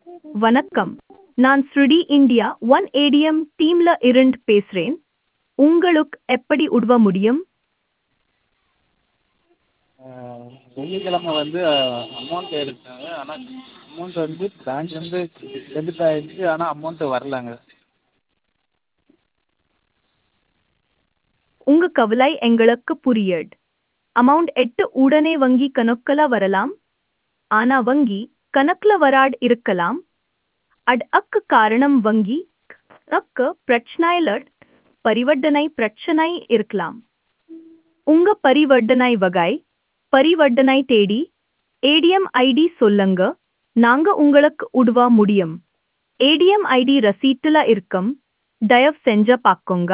வணக்கம். நான் ஸ்ருடி India one ATM டீம்ல இருந்து பேசுறேன். உங்களுக்கு எப்படி உதவ முடியும்? வெள்ளிக்கிழமை வந்து அமௌண்ட் எடுத்தாங்க. ஆனால் அமௌண்ட் வந்து பேங்க்லேருந்து டெபிட் ஆகிடுச்சு. ஆனால் அமௌண்ட்டு வரலங்க. உங்க கவலை எங்களுக்கு புரியுது. அமௌண்ட் எட்டு உடனே வங்கி கணக்குல வரலாம். ஆனா வங்கி கணக்குல வராது இருக்கலாம். அதுக்கு காரணம் வங்கி கணக்கு பிரச்சனையில பரிவர்த்தனை பிரச்சனை இருக்கலாம். உங்க பரிவர்த்தனை வகை, பரிவர்த்தனை தேதி, ஏடிஎம் ஐடி சொல்லுங்க. நாங்க உங்களுக்கு உதவ முடியும். ஏடிஎம் ஐடி ரசீட்டுல இருக்கும். தயவு செஞ்சு பாக்குங்க.